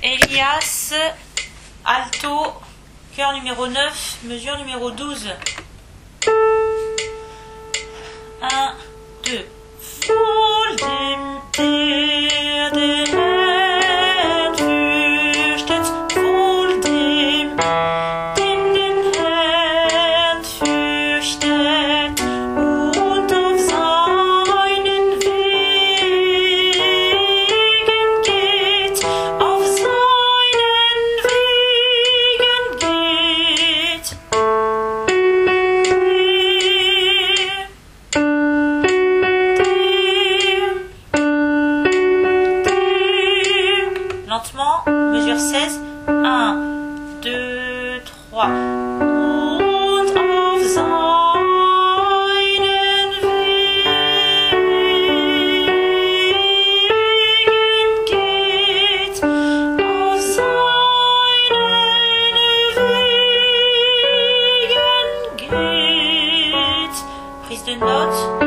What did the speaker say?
Elias, alto, cœur numéro 9, mesure numéro 12. 1, 2. Vor dem der Herrn fürchtet, vor dem den Herrn fürchtet und auf seinen Wegen geht, auf seinen Wegen geht. Lentement, mesure 16, 1, 2, 3. Und auf seinen Wegen geht, auf seinen Wegen geht. Prise de note.